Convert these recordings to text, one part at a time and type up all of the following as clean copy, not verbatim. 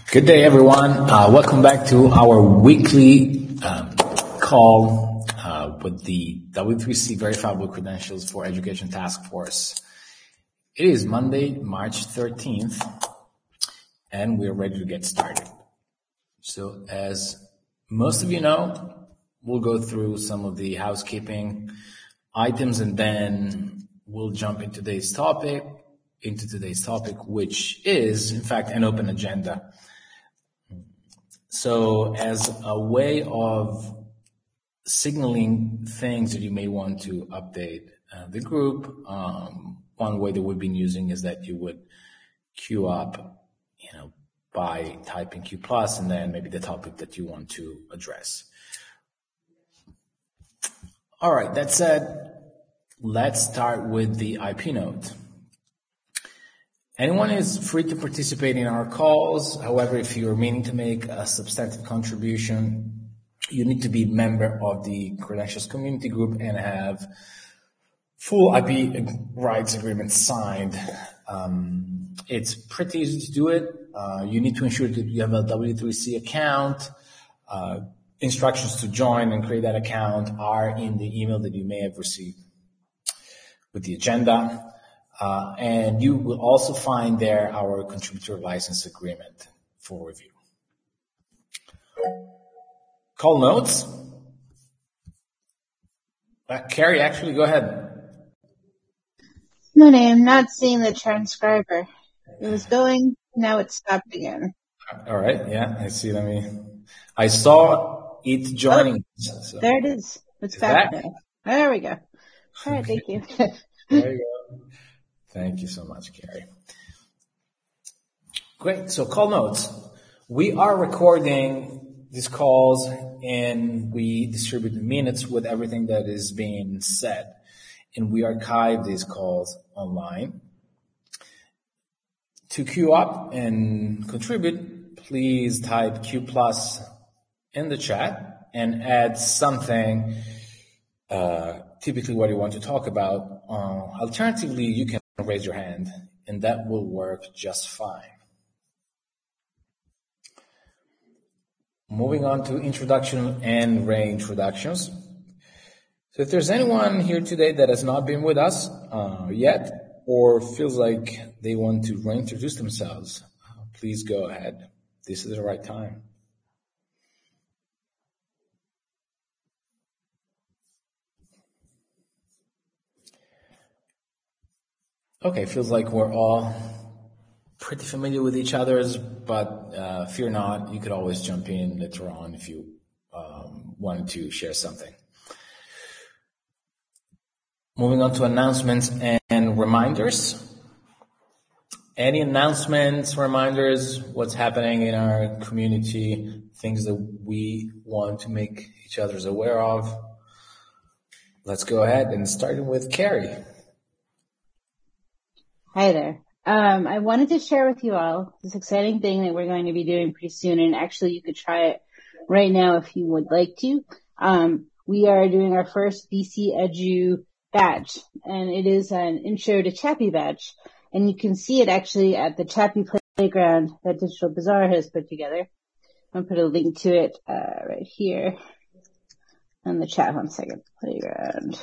Good day, everyone. Welcome back to our weekly call with the W3C Verifiable Credentials for Education Task Force. It is Monday, March 13th, and we're ready to get started. So as most of you know, we'll go through some of the housekeeping items, and then we'll jump into today's topic, which is, in fact, an open agenda. So as a way of signaling things that you may want to update the group, one way that we've been using is that you would queue up, by typing Q+ and then maybe the topic that you want to address. All right, that said, let's start with the IP note. Anyone is free to participate in our calls. However, if you're meaning to make a substantive contribution, you need to be a member of the Credentials Community Group and have full IP rights agreement signed. It's pretty easy to do it. You need to ensure that you have a W3C account. Instructions to join and create that account are in the email that you may have received with the agenda. And you will also find there our contributor license agreement for review. Call notes. Carrie, actually, go ahead. No, I'm not seeing the transcriber. It was going, now it stopped again. All right, yeah, I see. I saw it joining. Oh, so. There it is. It's back now. There we go. All right, thank you. There you go. Thank you so much, Carrie. Great. So call notes. We are recording these calls and we distribute the minutes with everything that is being said. And we archive these calls online. To queue up and contribute, please type Q+ in the chat and add something, typically what you want to talk about. Alternatively, you can raise your hand, and that will work just fine. Moving on to introduction and reintroductions. So if there's anyone here today that has not been with us yet or feels like they want to reintroduce themselves, please go ahead. This is the right time. Okay, feels like we're all pretty familiar with each other's, but fear not, you could always jump in later on if you wanted to share something. Moving on to announcements and reminders. Any announcements, reminders, what's happening in our community, things that we want to make each other's aware of? Let's go ahead and starting with Carrie. Hi there. I wanted to share with you all this exciting thing that we're going to be doing pretty soon, and actually you could try it right now if you would like to. We are doing our first BC Edu badge, and it is an Intro to Chappie badge, and you can see it actually at the Chappie Playground that Digital Bazaar has put together. I'll put a link to it right here in the chat. 1 second. Playground.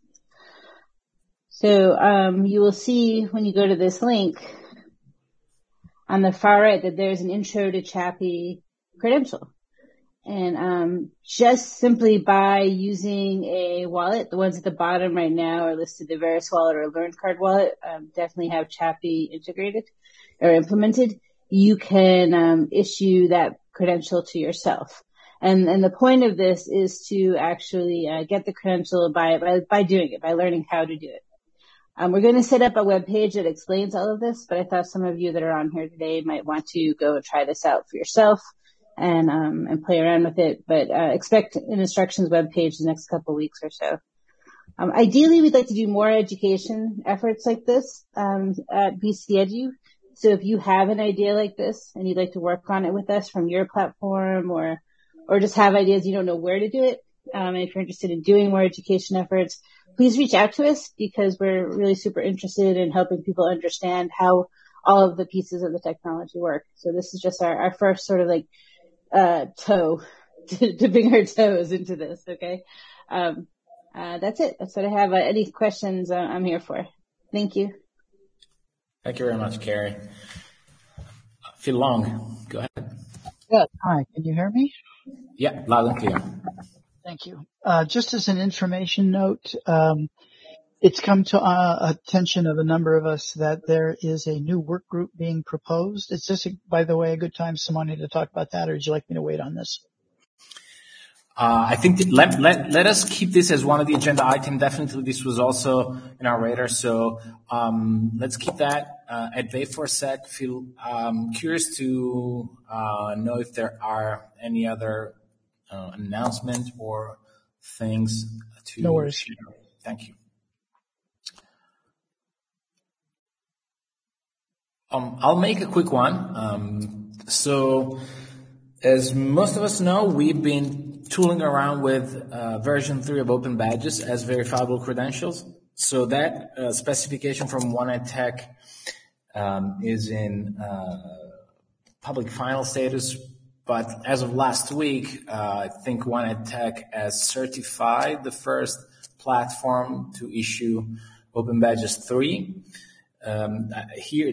So you will see when you go to this link on the far right that there's an Intro to Chappie credential. And just simply by using a wallet, the ones at the bottom right now are listed the Verus wallet or LearnCard wallet, definitely have Chappie integrated or implemented. You can issue that credential to yourself. And the point of this is to actually get the credential by doing it, by learning how to do it. We're going to set up a web page that explains all of this, but I thought some of you that are on here today might want to go try this out for yourself and play around with it. But expect an instructions web page the next couple of weeks or so. Ideally, we'd like to do more education efforts like this at BC Edu. So if you have an idea like this and you'd like to work on it with us from your platform or just have ideas you don't know where to do it, and if you're interested in doing more education efforts, please reach out to us because we're really super interested in helping people understand how all of the pieces of the technology work. So this is just our first sort of like, toe to bring our toes into this. Okay. That's it. That's what I have. Any questions I'm here for. Thank you. Thank you very much, Carrie. Phil Long, go ahead. Yeah. Hi. Can you hear me? Yeah, loud and clear. Thank you. Just as an information note, it's come to attention of a number of us that there is a new work group being proposed. Is this, by the way, a good time, Simone, to talk about that, or would you like me to wait on this? I think let us keep this as one of the agenda items. Definitely, this was also in our radar, so let's keep that at bay for a sec. Feel curious to know if there are any other announcement or things to No worries. share. Thank you. I'll make a quick one. So, as most of us know, we've been tooling around with version 3 of Open Badges as verifiable credentials. So that specification from One Ed Tech is in public final status. But as of last week, I think One Ed Tech has certified the first platform to issue Open Badges 3. Here,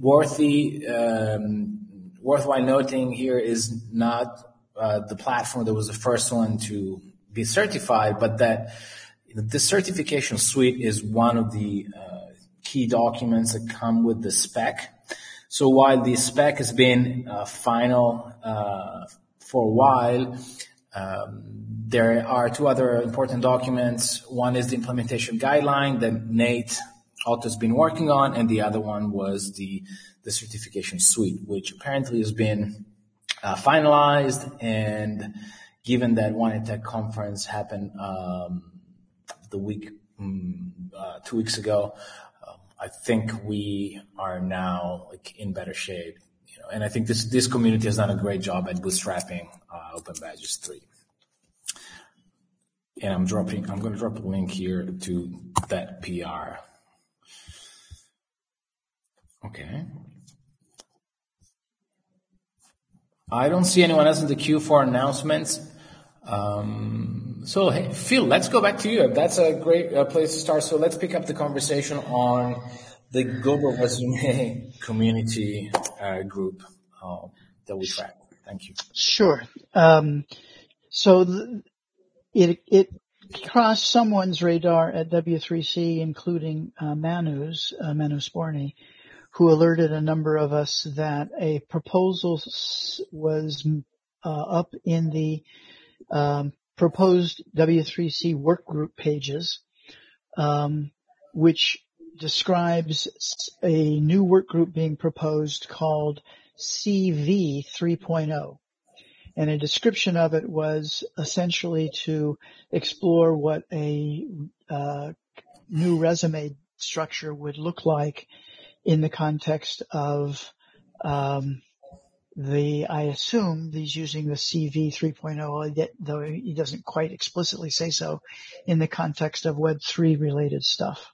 worthwhile noting here is not the platform that was the first one to be certified, but that the certification suite is one of the key documents that come with the spec. So while the spec has been final for a while, there are two other important documents. One is the implementation guideline that Nate Otto has been working on, and the other one was the certification suite, which apparently has been finalized. And given that One Ed Tech conference happened the week 2 weeks ago, I think we are now like in better shape. And I think this community has done a great job at bootstrapping Open Badges 3. And I'm going to drop a link here to that PR. Okay. I don't see anyone else in the queue for announcements. So, hey, Phil, let's go back to you. That's a great place to start. So let's pick up the conversation on the Global Resume community group that we track. Thank you. Sure. So it crossed someone's radar at W3C, including Manu Sporny, who alerted a number of us that a proposal was up in the proposed W3C workgroup pages, which describes a new workgroup being proposed called CV 3.0. And a description of it was essentially to explore what a new resume structure would look like in the context of I assume he's using the CV 3.0, though he doesn't quite explicitly say so, in the context of Web3 related stuff.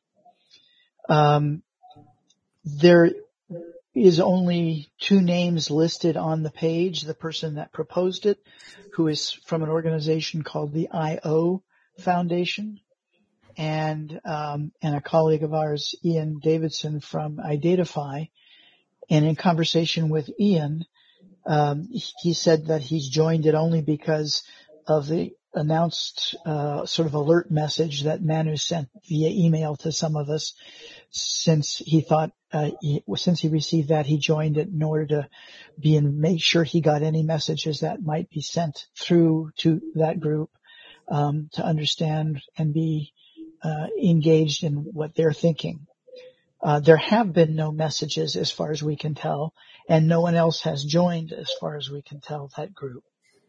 There is only two names listed on the page. The person that proposed it, who is from an organization called the IO Foundation, and a colleague of ours, Ian Davidson from Identify. And in conversation with Ian, he said that he's joined it only because of the announced sort of alert message that Manu sent via email to some of us. Since he thought, since he received that, he joined it in order to make sure he got any messages that might be sent through to that group, to understand and be engaged in what they're thinking. There have been no messages as far as we can tell, and no one else has joined as far as we can tell that group.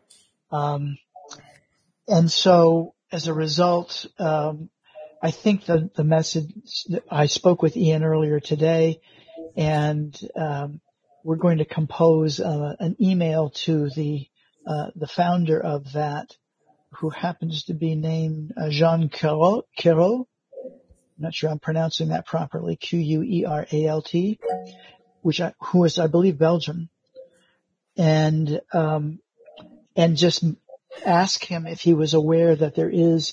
And so as a result, I think the message, I spoke with Ian earlier today, and we're going to compose an email to the founder of that, who happens to be named Jean Queralt. I'm not sure I'm pronouncing that properly, Queralt, who is, I believe, Belgium, and just ask him if he was aware that there is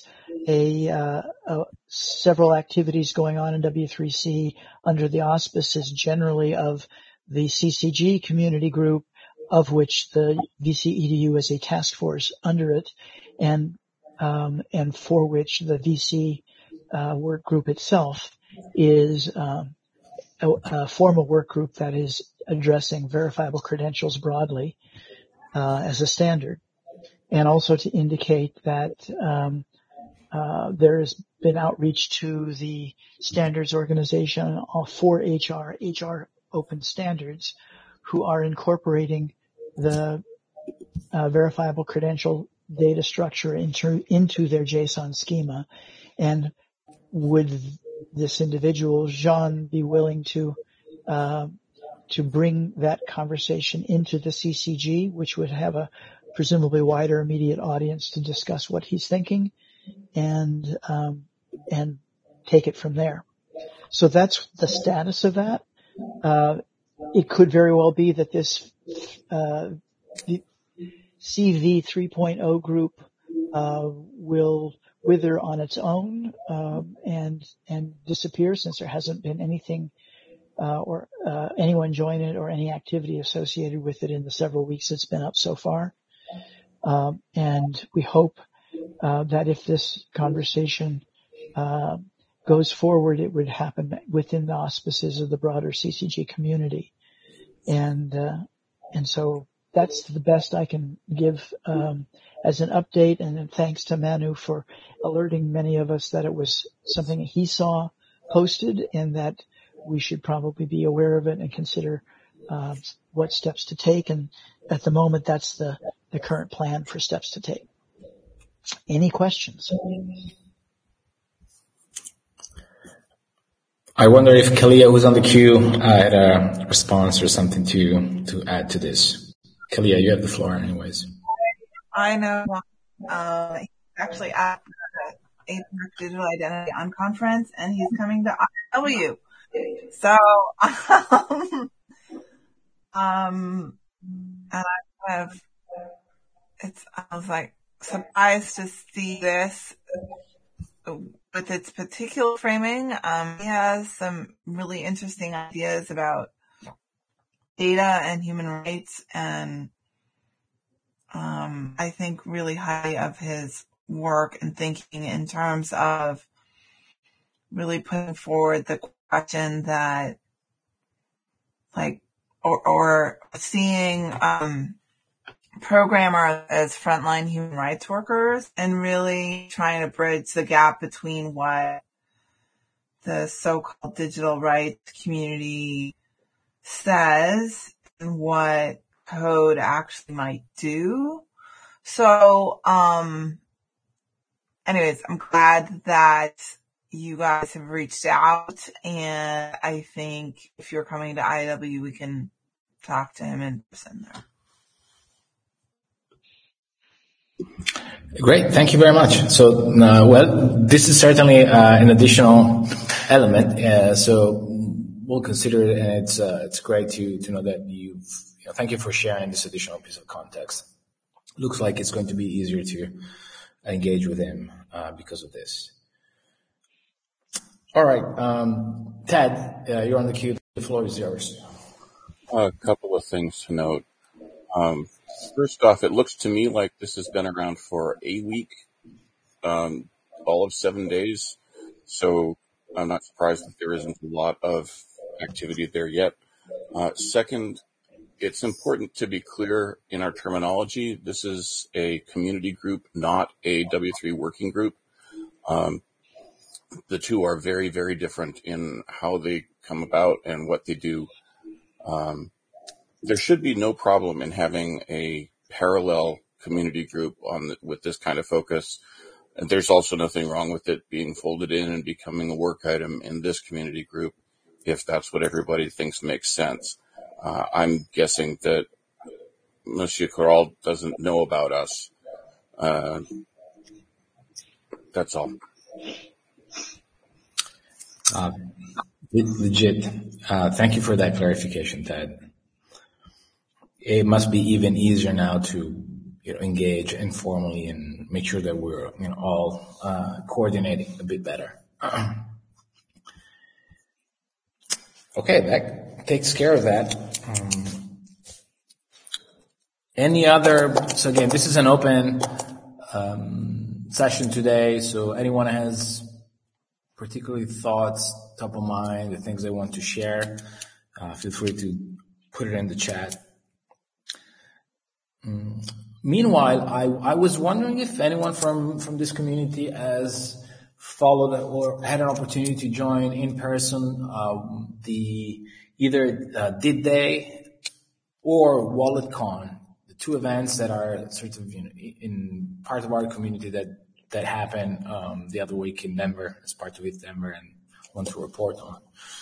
several activities going on in W3C under the auspices generally of the CCG community group, of which the VC-EDU is a task force under it, and for which the VC work group itself is a formal work group that is addressing verifiable credentials broadly as a standard, and also to indicate that there has been outreach to the standards organization for HR Open Standards, who are incorporating the verifiable credential data structure into their JSON schema. And would this individual, Jean, be willing to bring that conversation into the CCG, which would have a presumably wider immediate audience to discuss what he's thinking, and take it from there. So that's the status of that. It could very well be that this the CV 3.0 group will wither on its own and disappear, since there hasn't been anything or anyone join it or any activity associated with it in the several weeks it's been up so far. And we hope that if this conversation goes forward, it would happen within the auspices of the broader CCG community. And so that's the best I can give as an update. And then thanks to Manu for alerting many of us that it was something he saw posted and that we should probably be aware of it and consider what steps to take. And at the moment, that's the current plan for steps to take. Any questions? I wonder if Kalia, who's on the queue, had a response or something to add to this. Kalia, you have the floor anyways. I know. Actually at the APAC Digital Identity Unconference, and he's coming to IW. So, and I was like surprised to see this with its particular framing. He has some really interesting ideas about data and human rights, and I think really highly of his work and thinking in terms of really putting forward the question that, like, or seeing programmers as frontline human rights workers and really trying to bridge the gap between what the so-called digital rights community says and what code actually might do. So, anyways, I'm glad that you guys have reached out, and I think if you're coming to IW, we can talk to him in person there. Great. Thank you very much. So, this is certainly an additional element. So we'll consider it, and it's great to know that thank you for sharing this additional piece of context. Looks like it's going to be easier to engage with him because of this. All right, Ted, you're on the queue. The floor is yours. A couple of things to note. First off, it looks to me like this has been around for a week, all of 7 days. So I'm not surprised that there isn't a lot of activity there yet. Second, it's important to be clear in our terminology. This is a community group, not a W3 working group. The two are very, very different in how they come about and what they do. There should be no problem in having a parallel community group with this kind of focus. And there's also nothing wrong with it being folded in and becoming a work item in this community group, if that's what everybody thinks makes sense. I'm guessing that Monsieur Corral doesn't know about us. That's all. Legit. Thank you for that clarification, Ted. It must be even easier now to engage informally and make sure that we're all coordinating a bit better. Okay, that takes care of that. Any other? So again, this is an open session today. So anyone has particularly thoughts top of mind, the things they want to share, feel free to put it in the chat. Meanwhile, I was wondering if anyone from this community has followed or had an opportunity to join in person either Did Day or WalletCon, the two events that are sort of in part of our community that happened the other week in Denver, as part of it, Denver, and want to report on.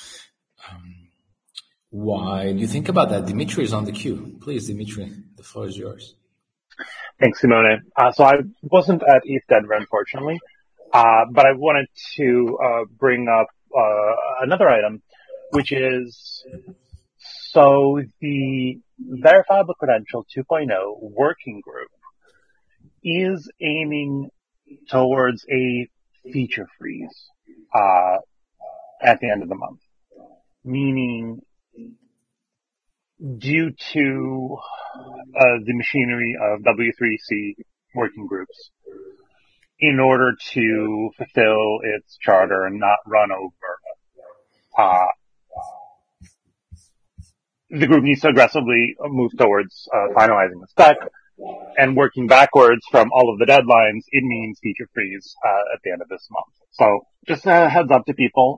Why do you think about that? Dimitri is on the queue. Please, Dimitri, the floor is yours. Thanks, Simone. So I wasn't at East Denver, unfortunately, but I wanted to bring up another item, which is so the Verifiable Credential 2.0 working group is aiming towards a feature freeze at the end of the month, meaning due to the machinery of W3C working groups, in order to fulfill its charter and not run over, the group needs to aggressively move towards finalizing the spec, and working backwards from all of the deadlines, it means feature freeze at the end of this month. So just a heads up to people.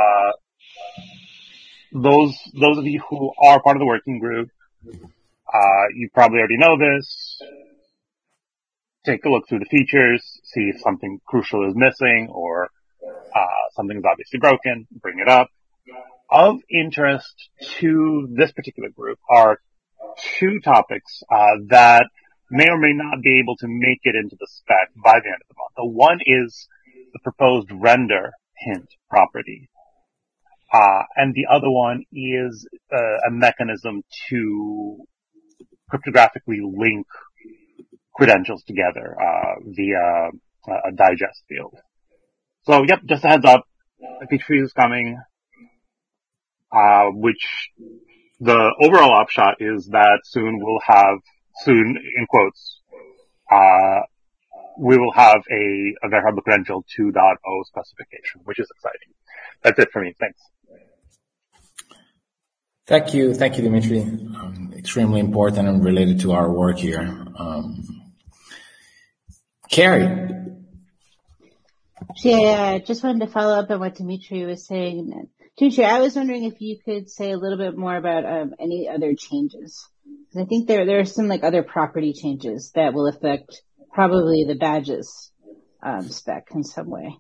Those of you who are part of the working group, you probably already know this. Take a look through the features, see if something crucial is missing or something is obviously broken, bring it up. Of interest to this particular group are two topics that may or may not be able to make it into the spec by the end of the month. The one is the proposed render hint property. And the other one is a mechanism to cryptographically link credentials together via a digest field. So, yep, just a heads up. A feature freeze is coming, which the overall upshot is that soon, in quotes, we will have a Verifiable Credential 2.0 specification, which is exciting. That's it for me. Thanks. Thank you, Dimitri. Extremely important and related to our work here. Carrie. Yeah, I just wanted to follow up on what Dimitri was saying. Dimitri, I was wondering if you could say a little bit more about any other changes. Because I think there are some other property changes that will affect probably the badges spec in some way.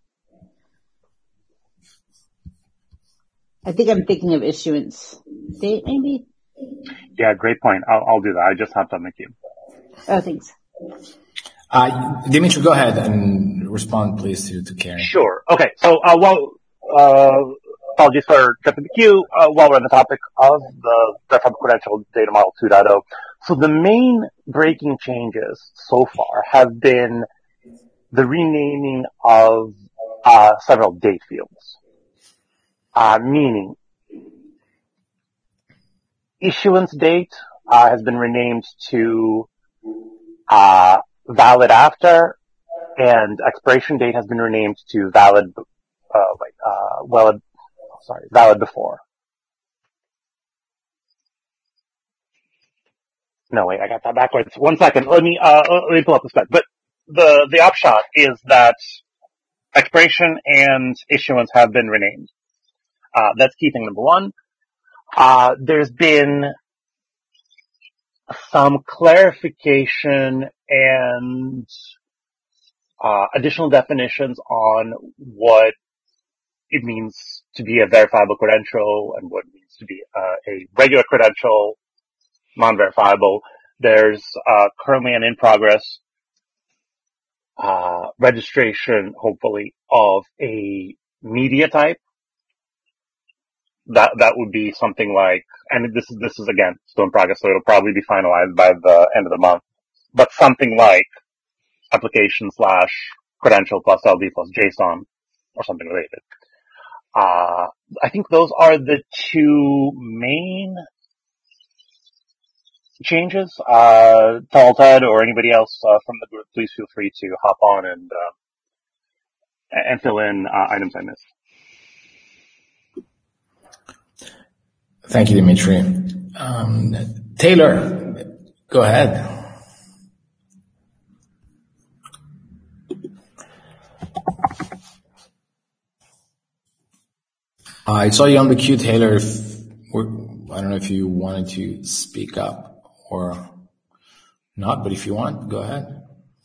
I think I'm thinking of issuance date, maybe? Yeah, great point. I'll do that. I just hopped on the queue. Oh, thanks. Dimitri, go ahead and respond, please, to Karen. Sure. Okay. So, apologies for jumping the queue, while we're on the topic of the Verifiable Credential Data Model 2.0. So the main breaking changes so far have been the renaming of, several date fields. Meaning, issuance date, has been renamed to, valid after, and expiration date has been renamed to valid before. No, wait, I got that backwards. 1 second. Let me pull up the spec. But the upshot is that expiration and issuance have been renamed. That's key thing number one. There's been some clarification and additional definitions on what it means to be a verifiable credential and what it means to be a regular credential, non-verifiable. There's currently an in-progress registration, hopefully, of a media type that would be something like, and this is again still in progress, so it'll probably be finalized by the end of the month, but something like application / credential plus LD plus JSON or something related. I think those are the two main changes. Tal, Ted, or anybody else from the group, please feel free to hop on and fill in items I missed. Thank you, Dimitri. Taylor, go ahead. I saw you on the queue, Taylor. I don't know if you wanted to speak up or not, but if you want, go ahead.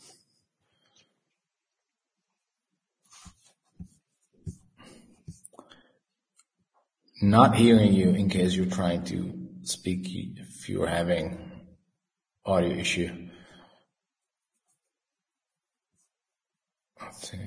Not hearing you in case you're trying to speak, if you're having audio issue. Let's see.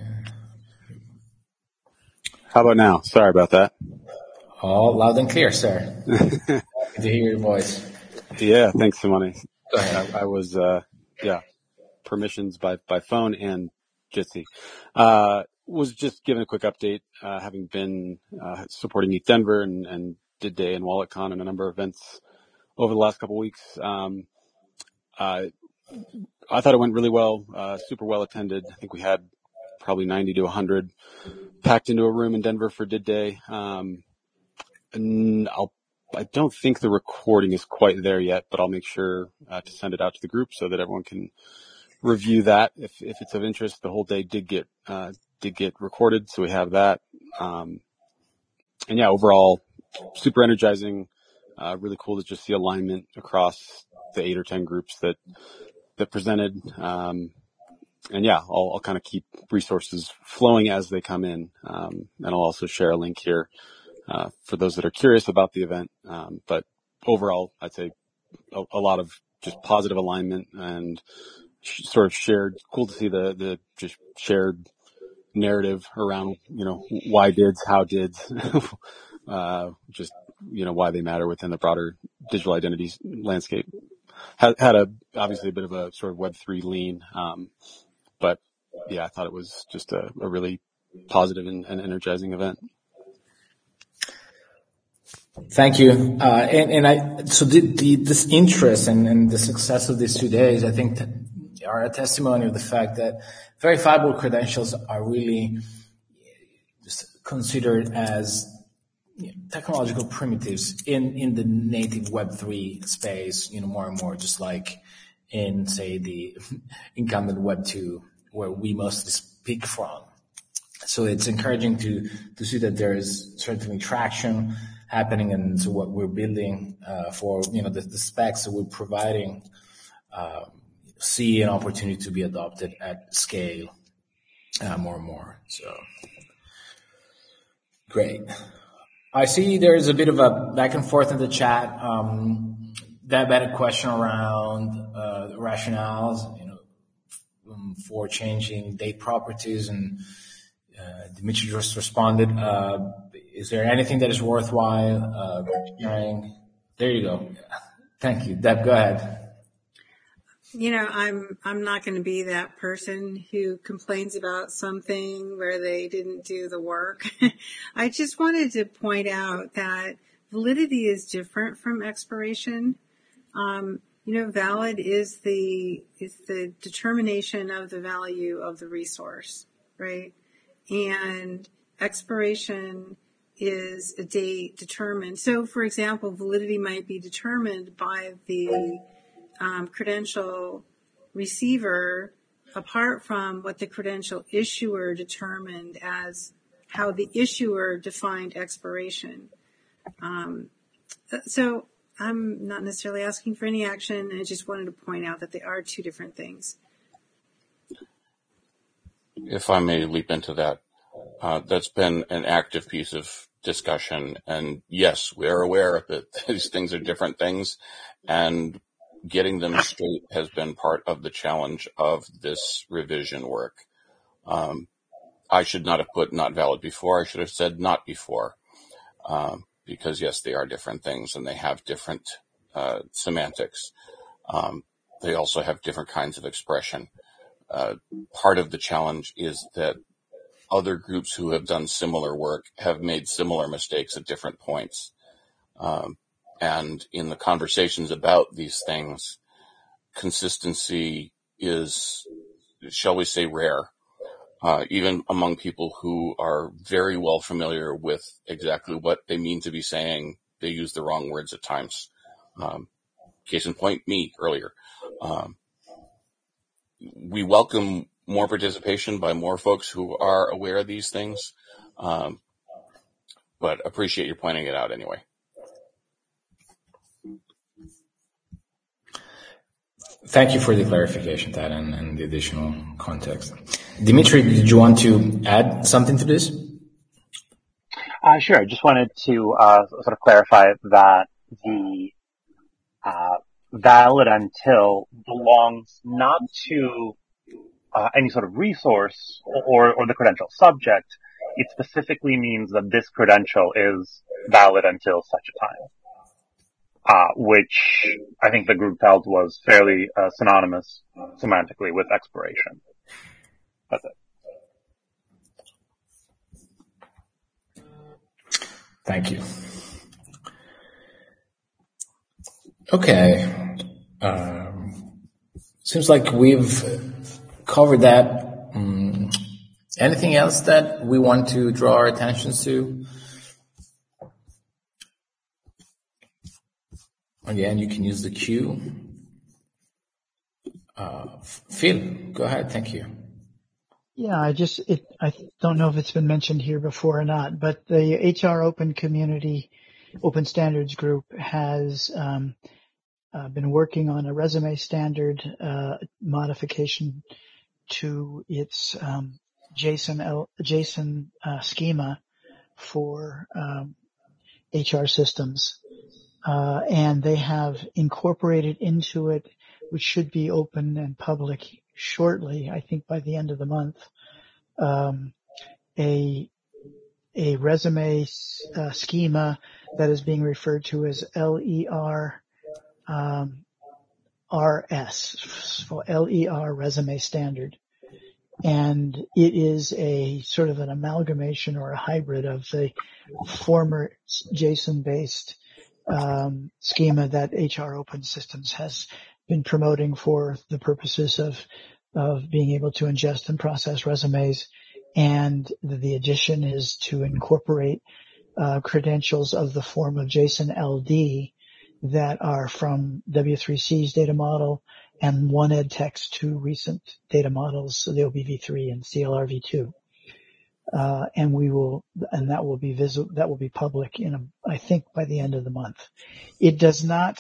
How about now? Sorry about that. All loud and clear, sir. Good to hear your voice. Yeah, thanks, Simone. Go ahead. I was, permissions by phone and Jitsi. Was just giving a quick update, having been supporting ETH Denver and did Day and WalletCon and a number of events over the last couple of weeks. I thought it went really well, super well attended. I think we had probably 90 to 100 packed into a room in Denver for Did Day. And I don't think the recording is quite there yet, but I'll make sure to send it out to the group so that everyone can review that if it's of interest. The whole day did get recorded, so we have that. And yeah, overall, super energizing. Really cool to just see alignment across the 8 or 10 groups that presented. And yeah, I'll kind of keep resources flowing as they come in. And I'll also share a link here, for those that are curious about the event. But overall, I'd say a lot of just positive alignment and sort of shared, cool to see the just shared narrative around, why dids, how dids, just, why they matter within the broader digital identities landscape. Had obviously a bit of a sort of Web3 lean. But yeah, I thought it was just a really positive and energizing event. Thank you. So this interest and the success of these 2 days, I think that are a testimony of the fact that verifiable credentials are really just considered as technological primitives in the native Web3 space, more and more, just like in, say, the incumbent Web2, where we mostly speak from. So it's encouraging to see that there is certainly traction happening, and so what we're building for the specs that we're providing see an opportunity to be adopted at scale more and more. So great. I see there's a bit of a back and forth in the chat. Deb had a question around rationales, for changing date properties, and Dimitri just responded. Is there anything that is worthwhile sharing? There you go. Thank you. Deb, go ahead. I'm not going to be that person who complains about something where they didn't do the work. I just wanted to point out that validity is different from expiration. Valid is the determination of the value of the resource, right? And expiration is a date determined. So, for example, validity might be determined by the credential receiver apart from what the credential issuer determined as how the issuer defined expiration. So I'm not necessarily asking for any action. I just wanted to point out that they are two different things. If I may leap into that, that's been an active piece of discussion. And yes, we're aware that these things are different things, and getting them straight has been part of the challenge of this revision work. I should not have put not valid before. I should have said not before. because yes, they are different things and they have different semantics. They also have different kinds of expression. Part of the challenge is that other groups who have done similar work have made similar mistakes at different points. And in the conversations about these things, consistency is, shall we say, rare. Even among people who are very well familiar with exactly what they mean to be saying, they use the wrong words at times. Case in point, me earlier. We welcome more participation by more folks who are aware of these things, but appreciate you pointing it out anyway. Thank you for the clarification, Tad, and the additional context. Dimitri, did you want to add something to this? Sure. I just wanted to sort of clarify that the valid until belongs not to any sort of resource or the credential subject. It specifically means that this credential is valid until such a time. Which I think the group felt was fairly synonymous semantically with expiration. That's it. Thank you. Okay. Seems like we've covered that. Anything else that we want to draw our attention to? Again, you can use the queue. Phil, go ahead. Thank you. Yeah, I don't know if it's been mentioned here before or not, but the HR Open Community Open Standards Group has been working on a resume standard modification to its JSON schema for HR systems. And they have incorporated into it, which should be open and public shortly, I think by the end of the month, a resume schema that is being referred to as LER RS, for LER resume standard. And it is a sort of an amalgamation or a hybrid of the former JSON-based schema that HR Open Systems has been promoting for the purposes of being able to ingest and process resumes. And the addition is to incorporate credentials of the form of JSON LD that are from W3C's data model and OneEdTech's two recent data models, so the OBV3 and CLRV2. And that will be that will be public I think by the end of the month. It does not,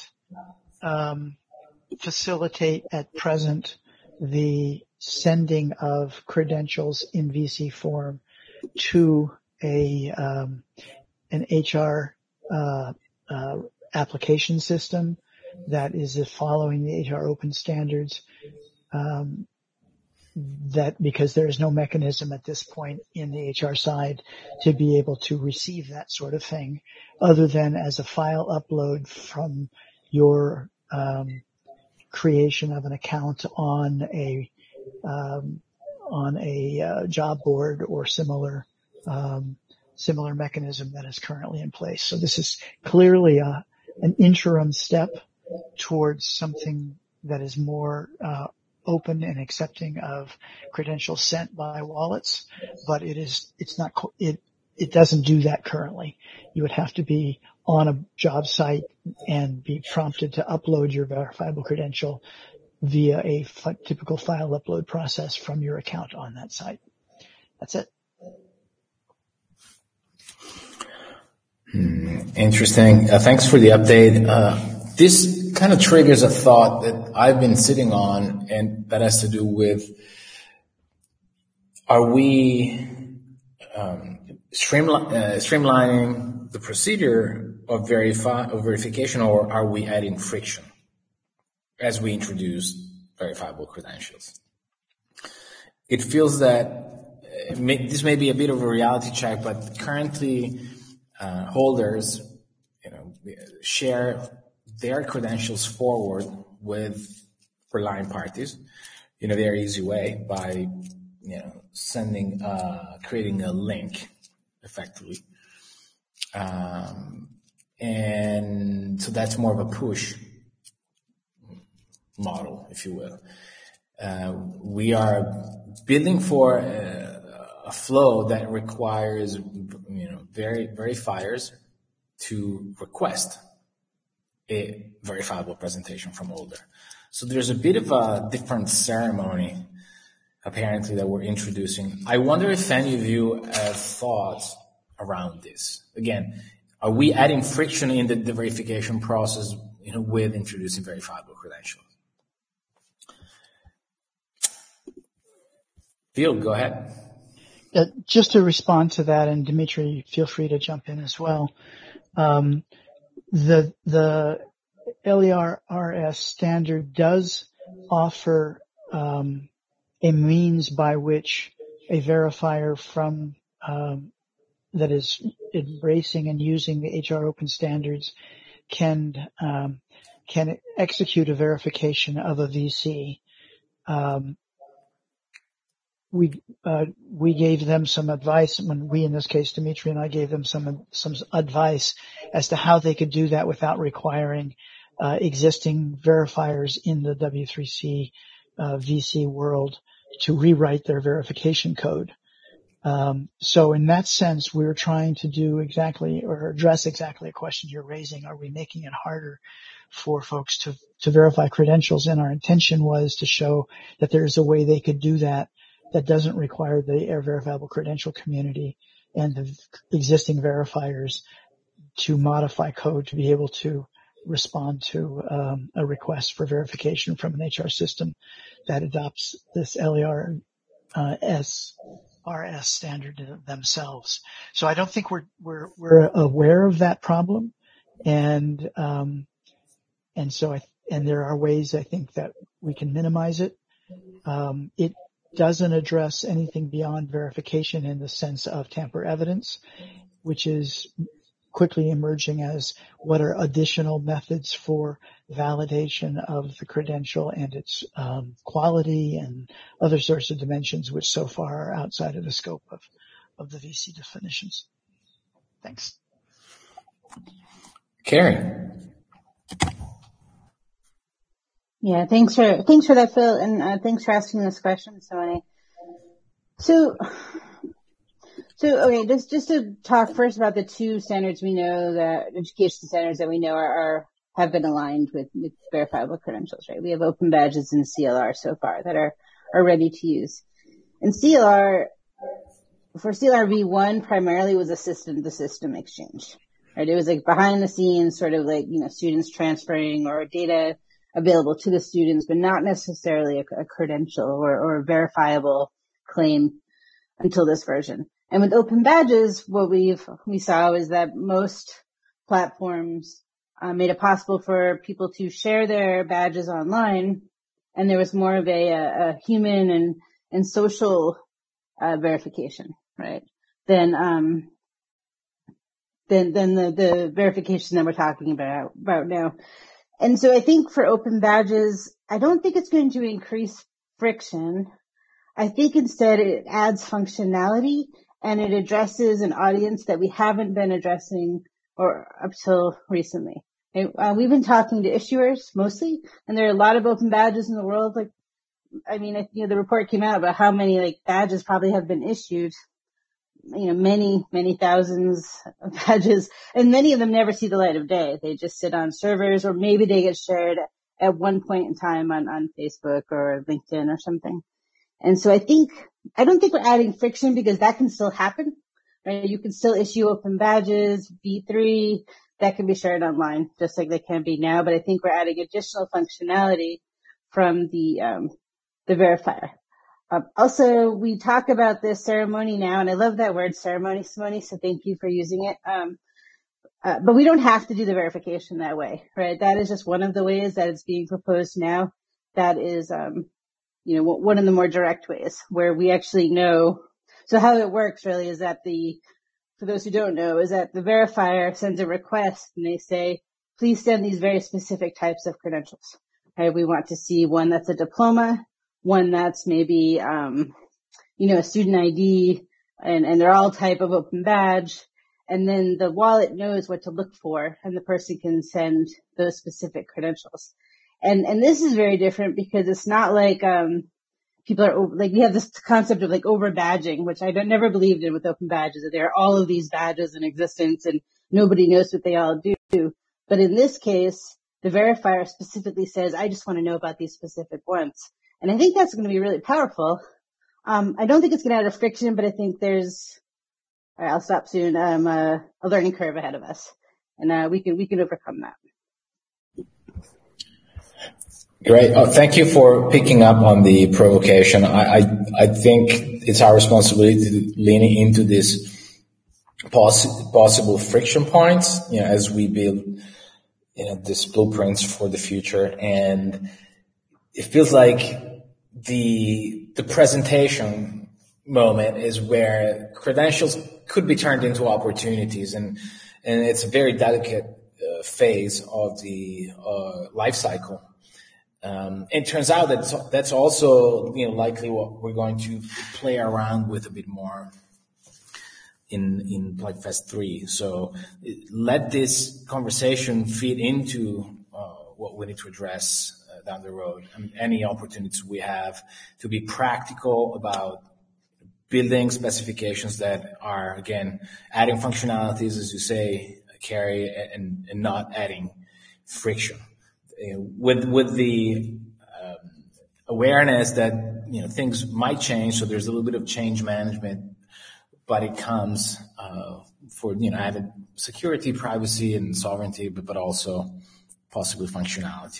facilitate at present the sending of credentials in VC form to an HR, application system that is following the HR Open standards, that because there is no mechanism at this point in the HR side to be able to receive that sort of thing other than as a file upload from your creation of an account on a job board or similar mechanism that is currently in place. So this is clearly an interim step towards something that is more open and accepting of credentials sent by wallets, but it doesn't do that currently. You would have to be on a job site and be prompted to upload your verifiable credential via a typical file upload process from your account on that site. That's it. Interesting. Thanks for the update. This kind of triggers a thought that I've been sitting on, and that has to do with, are we streamlining the procedure of verification, or are we adding friction as we introduce verifiable credentials? It feels that this may be a bit of a reality check, but currently holders share their credentials forward with relying parties in a very easy way by, sending, creating a link effectively. And so that's more of a push model, if you will. We are building for a flow that requires, verifiers to request a verifiable presentation from Older. So there's a bit of a different ceremony, apparently, that we're introducing. I wonder if any of you have thoughts around this. Again, are we adding friction in the verification process, with introducing verifiable credentials? Phil, go ahead. Just to respond to that, and Dimitri, feel free to jump in as well. The LERRS standard does offer a means by which a verifier from that is embracing and using the HR Open standards can execute a verification of a VC. We gave them some advice when in this case, Dimitri and I gave them some advice as to how they could do that without requiring existing verifiers in the W3C VC world to rewrite their verification code. So in that sense, we're trying to do exactly or address exactly a question you're raising. Are we making it harder for folks to verify credentials? And our intention was to show that there's a way they could do that doesn't require the verifiable credential community and the existing verifiers to modify code to be able to respond to a request for verification from an HR system that adopts this LERRS standard themselves. So I don't think we're aware of that problem, and there are ways I think that we can minimize it. It doesn't address anything beyond verification in the sense of tamper evidence, which is quickly emerging as what are additional methods for validation of the credential and its quality and other sorts of dimensions, which so far are outside of the scope of the VC definitions. Thanks. Carrie. Yeah, thanks for that, Phil, and thanks for asking this question, Simone. So okay, just to talk first about the two standards we know, that education standards that we know have been aligned with verifiable credentials, right? We have Open Badges and CLR so far that are ready to use. And CLR v1 primarily was a system-to-system exchange, right? It was like behind the scenes, sort of like, students transferring or data available to the students, but not necessarily a credential or a verifiable claim until this version. And with Open Badges, what we saw was that most platforms made it possible for people to share their badges online, and there was more of a human and social verification, right? Than the verification that we're talking about now. And so I think for Open Badges, I don't think it's going to increase friction. I think instead it adds functionality, and it addresses an audience that we haven't been addressing or up till recently. We've been talking to issuers mostly, and there are a lot of Open Badges in the world. The report came out about how many badges probably have been issued. Many thousands of badges, and many of them never see the light of day. They just sit on servers, or maybe they get shared at one point in time on Facebook or LinkedIn or something. And so I don't think we're adding friction, because that can still happen, right? You can still issue Open Badges, V3, that can be shared online, just like they can be now. But I think we're adding additional functionality from the verifier. Also, we talk about this ceremony now, and I love that word ceremony, Simone, so thank you for using it. But we don't have to do the verification that way, right? That is just one of the ways that it's being proposed now. That is, one of the more direct ways where we actually know. So how it works really is that for those who don't know, is that the verifier sends a request and they say, please send these very specific types of credentials. Right? We want to see one that's a diploma, one that's maybe, a student ID, and they're all type of open badge. And then the wallet knows what to look for, and the person can send those specific credentials. And this is very different because it's not like, people are like, we have this concept of like over badging, which I never believed in with open badges, that there are all of these badges in existence and nobody knows what they all do. But in this case, the verifier specifically says, I just want to know about these specific ones. And I think that's going to be really powerful. I don't think it's going to add a friction, but I think all right, I'll stop soon, a learning curve ahead of us. And, we can overcome that. Great. Thank you for picking up on the provocation. I think it's our responsibility to lean into this possible friction points, as we build, these blueprints for the future. And it feels like the presentation moment is where credentials could be turned into opportunities, and it's a very delicate phase of the life cycle. It turns out that that's also, likely what we're going to play around with a bit more in PlagueFest 3. So let this conversation feed into what we need to address down the road, and any opportunities we have to be practical about building specifications that are, again, adding functionalities, as you say, Carrie, and not adding friction. With the awareness that things might change, so there's a little bit of change management, but it comes for added security, privacy, and sovereignty, but also possibly functionality.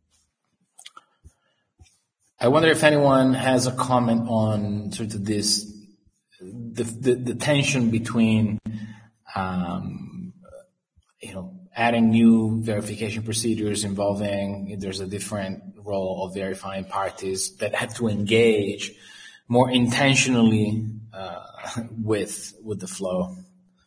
I wonder if anyone has a comment on sort of this, the tension between adding new verification procedures involving, there's a different role of verifying parties that have to engage more intentionally with the flow.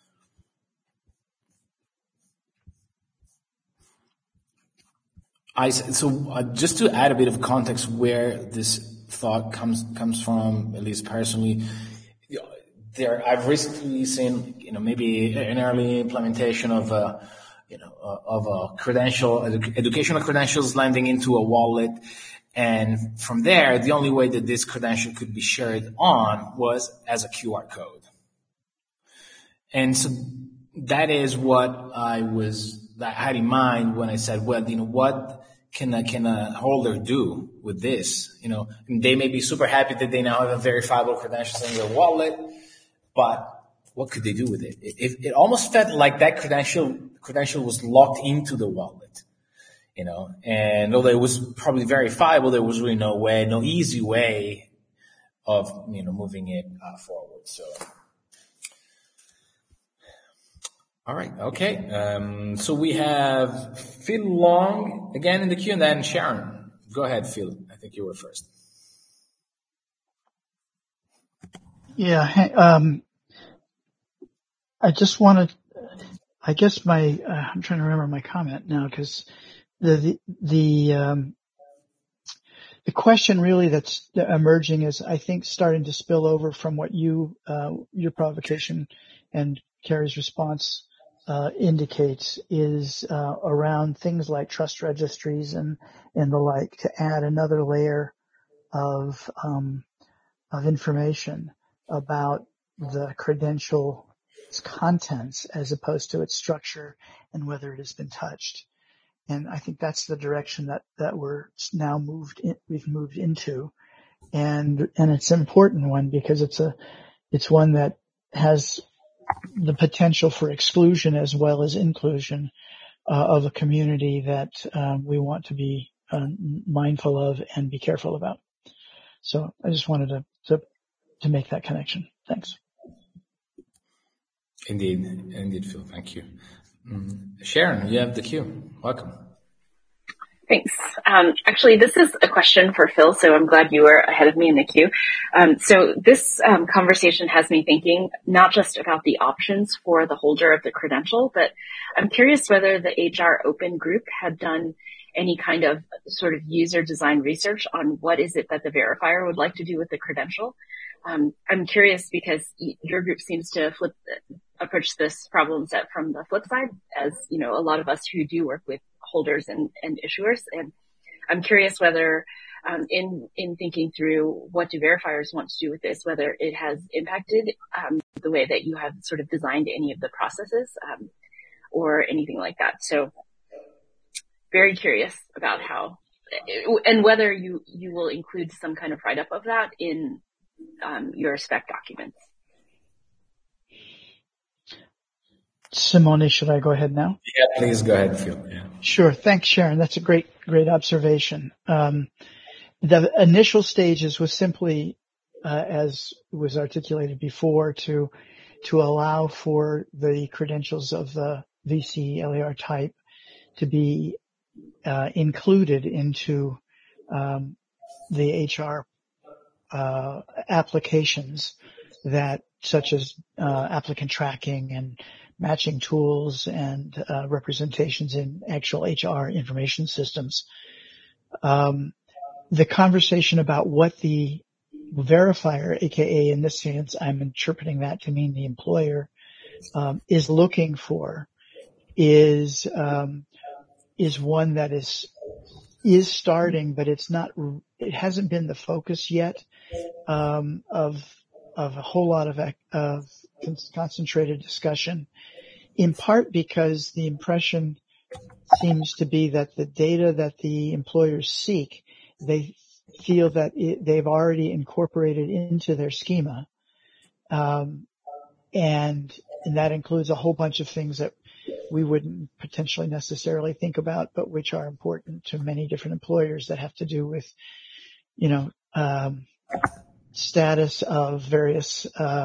Just to add a bit of context where this thought comes from, at least personally, I've recently seen, maybe an early implementation of a credential, educational credentials landing into a wallet. And from there, the only way that this credential could be shared on was as a QR code. And so that is what I had in mind when I said, well, what can a holder do with this? They may be super happy that they now have a verifiable credentials in their wallet, but what could they do with it? It almost felt like that credential was locked into the wallet, and although it was probably verifiable, there was really no easy way of, moving it forward. So, all right. Okay. So we have Phil Long again in the queue, and then Sharon. Go ahead, Phil. I think you were first. Yeah. I just wanted, I guess I'm trying to remember my comment now, because the question really that's emerging is, I think, starting to spill over from what your provocation and Carrie's response indicates, is around things like trust registries and the like, to add another layer of information about the credential, its contents, as opposed to its structure and whether it has been touched. And I think that's the direction that we're now we've moved into. And it's an important one, because it's one that has the potential for exclusion as well as inclusion of a community that we want to be mindful of and be careful about. So I just wanted to make that connection. Thanks. Indeed, Phil. Thank you. Sharon, you have the queue. Welcome. Thanks. Actually, this is a question for Phil, so I'm glad you were ahead of me in the queue. So this conversation has me thinking not just about the options for the holder of the credential, but I'm curious whether the HR Open group had done any kind of sort of user design research on what is it that the verifier would like to do with the credential. I'm curious because your group seems to approach this problem set from the flip side, as you know, a lot of us who do work with holders and issuers. And I'm curious whether, in thinking through what do verifiers want to do with this, whether it has impacted, the way that you have sort of designed any of the processes, or anything like that. So very curious about how, and whether you will include some kind of write-up of that in, your spec documents. Simone, should I go ahead now? Yeah, please go ahead, Phil. Yeah. Sure. Thanks, Sharon. That's a great observation. The initial stages was simply, as was articulated before, to allow for the credentials of the VC LAR type to be included into the HR applications that, such as applicant tracking and matching tools and representations in actual HR information systems. The conversation about what the verifier, aka in this sense, I'm interpreting that to mean the employer, is looking for is one that is starting, but it hasn't been the focus yet of a whole lot of concentrated discussion, in part because the impression seems to be that the data that the employers seek, they feel that they've already incorporated into their schema. And that includes a whole bunch of things that we wouldn't potentially necessarily think about, but which are important to many different employers that have to do with, status of various,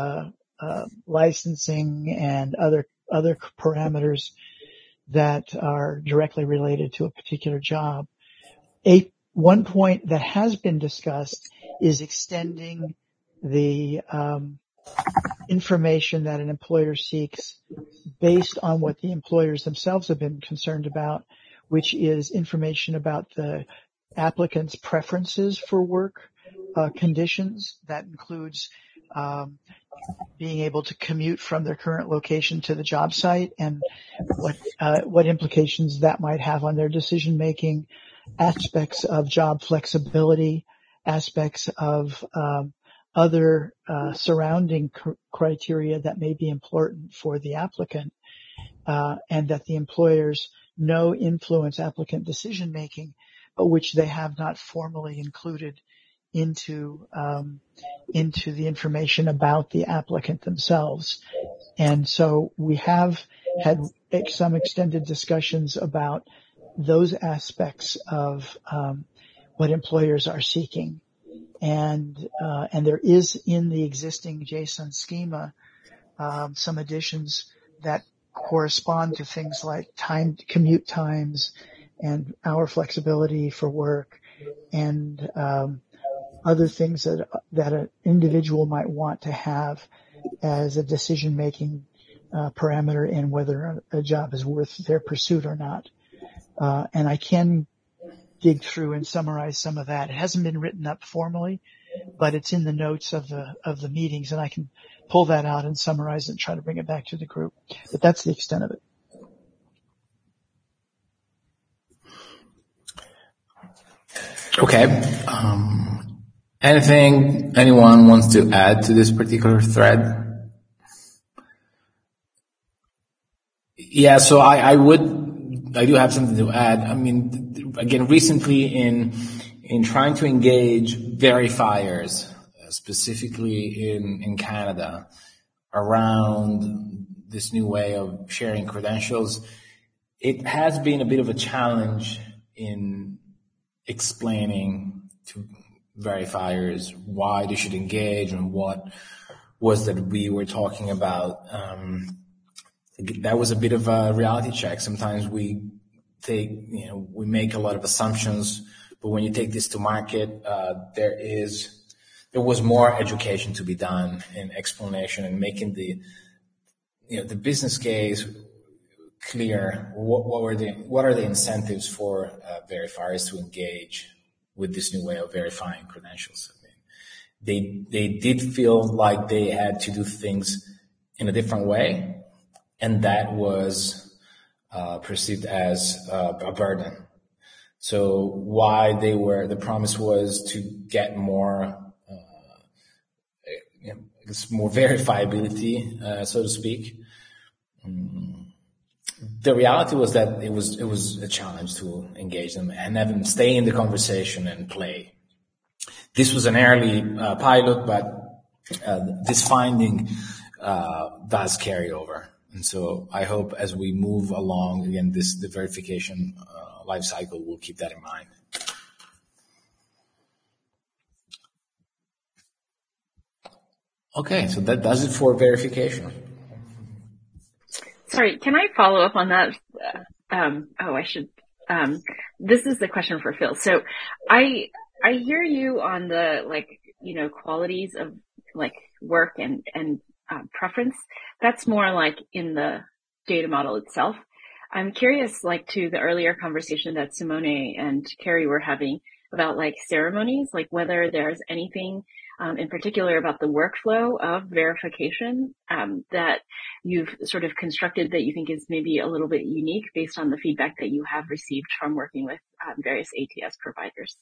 licensing and other parameters that are directly related to a particular job. One point that has been discussed is extending the, information that an employer seeks based on what the employers themselves have been concerned about, which is information about the applicant's preferences for work conditions. That includes being able to commute from their current location to the job site and what implications that might have on their decision making, aspects of job flexibility, aspects of other surrounding criteria that may be important for the applicant, and that the employers know influence applicant decision making, but which they have not formally included into the information about the applicant themselves. And so we have had some extended discussions about those aspects of what employers are seeking. And there is in the existing JSON schema some additions that correspond to things like commute times and hour flexibility for work, and other things that an individual might want to have as a decision-making parameter in whether a job is worth their pursuit or not. And I can dig through and summarize some of that. It hasn't been written up formally, but it's in the notes of the meetings, and I can pull that out and summarize it and try to bring it back to the group. But that's the extent of it. Okay. Anything anyone wants to add to this particular thread? Yeah, so I do have something to add. I mean, again, recently in trying to engage verifiers, specifically in Canada, around this new way of sharing credentials, it has been a bit of a challenge in explaining to verifiers why they should engage and what was that we were talking about. That was a bit of a reality check. Sometimes we we make a lot of assumptions, but when you take this to market, there was more education to be done in explanation and making the business case clear. What are the incentives for verifiers to engage with this new way of verifying credentials? They did feel like they had to do things in a different way, and that was perceived as a burden. So the promise was to get more, more verifiability, so to speak. The reality was that it was a challenge to engage them and have them stay in the conversation and play. This was an early pilot, but this finding does carry over. And so I hope as we move along, again, the verification life cycle, we'll keep that in mind. Okay, so that does it for verification. Sorry, can I follow up on that? This is the question for Phil. So I hear you on the, qualities of work and preference. That's more in the data model itself. I'm curious, to the earlier conversation that Simone and Carrie were having about ceremonies, whether there's anything in particular about the workflow of verification that you've sort of constructed that you think is maybe a little bit unique based on the feedback that you have received from working with various ATS providers.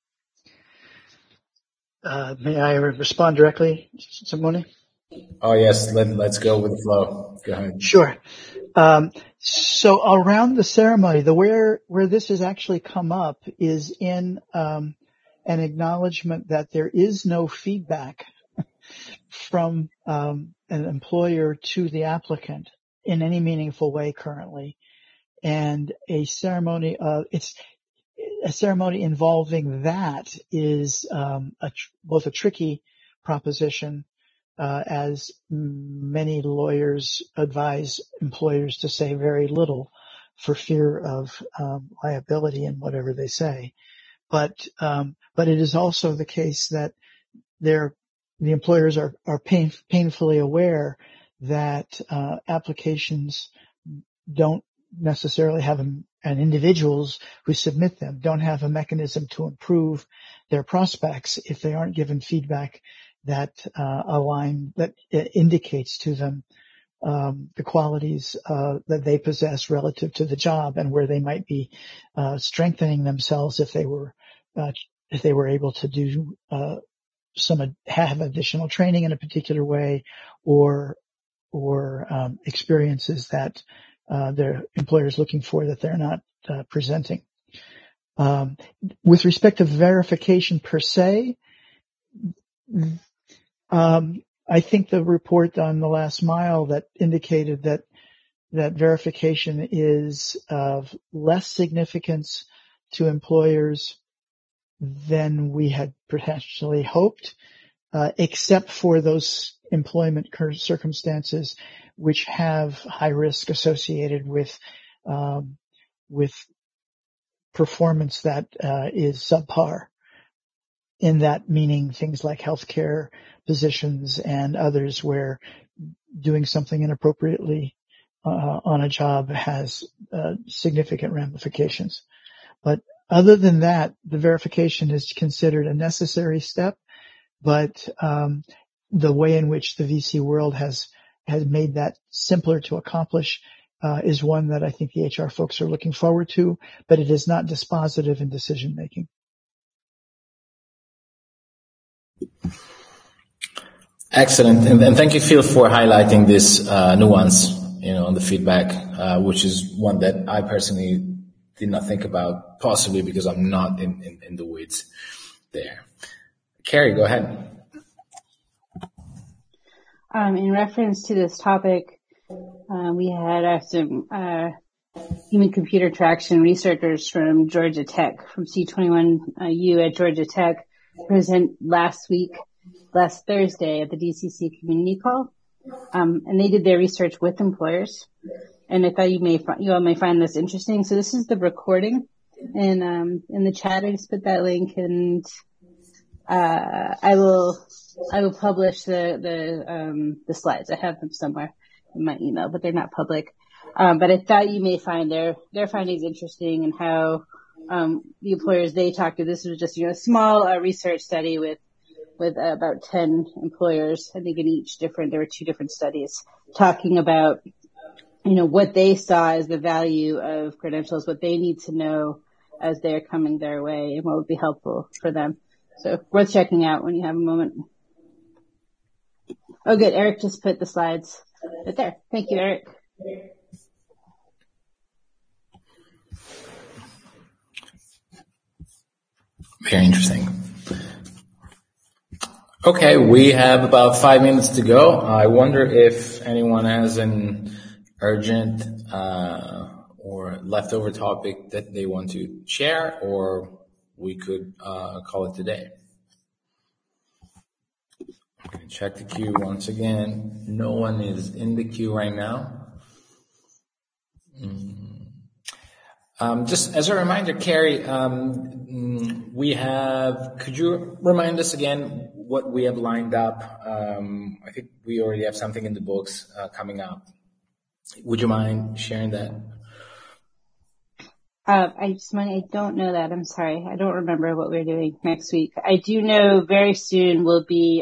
May I respond directly, Simone? Oh, yes. Let's go with the flow. Go ahead. Sure. So around the ceremony, where this has actually come up is in an acknowledgement that there is no feedback from an employer to the applicant in any meaningful way currently, and a ceremony involving that is both a tricky proposition, as many lawyers advise employers to say very little for fear of liability in whatever they say. But it is also the case that the employers are painfully aware that applications don't necessarily have and individuals who submit them don't have a mechanism to improve their prospects if they aren't given feedback that indicates to them the qualities that they possess relative to the job and where they might be strengthening themselves if they were able to have additional training in a particular way or experiences that their employer is looking for that they're not presenting. With respect to verification per se, I think the report on the last mile that indicated that verification is of less significance to employers than we had potentially hoped, except for those employment circumstances which have high risk associated with performance that is subpar. In that meaning things like healthcare positions and others where doing something inappropriately on a job has significant ramifications. But other than that, the verification is considered a necessary step, but the way in which the VC world has made that simpler to accomplish is one that I think the HR folks are looking forward to, but it is not dispositive in decision making. Excellent. And thank you, Phil, for highlighting this nuance, on the feedback, which is one that I personally did not think about, possibly because I'm not in the weeds there. Carrie, go ahead. In reference to this topic, we had some human computer traction researchers from Georgia Tech, from C21U at Georgia Tech, present last Thursday at the DCC community call. And they did their research with employers. and I thought you all may find this interesting. So this is the recording, and in the chat I just put that link, and I will publish the slides. I have them somewhere in my email, but they're not public. But I thought you may find their findings interesting, and how the employers they talked to. This was just a small research study with about 10 employers. I think there were 2 different studies talking about what they saw as the value of credentials, what they need to know as they're coming their way, and what would be helpful for them. So worth checking out when you have a moment. Oh, good. Eric just put the slides right there. Thank you, Eric. Very interesting. Okay, we have about 5 minutes to go. I wonder if anyone has an urgent or leftover topic that they want to share, or we could call it today. I'm going to check the queue once again. No one is in the queue right now. Just as a reminder, Carrie, could you remind us again what we have lined up? I think we already have something in the books coming up. Would you mind sharing that? I don't know that. I'm sorry. I don't remember what we're doing next week. I do know very soon will be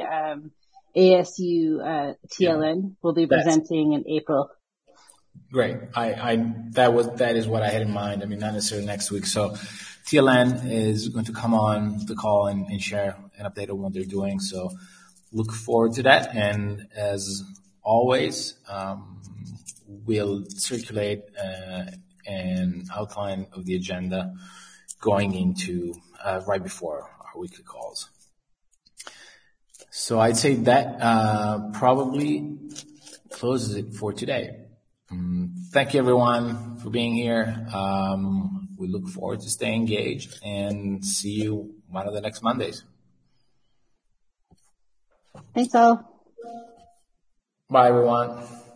ASU TLN will be presenting in April. Great. That is what I had in mind. I mean, not necessarily next week. So TLN is going to come on the call and share an update on what they're doing. So look forward to that. And as always, we'll circulate an outline of the agenda going into right before our weekly calls. So I'd say that probably closes it for today. Thank you, everyone, for being here. We look forward to staying engaged and see you one of the next Mondays. Thanks all. Bye, everyone.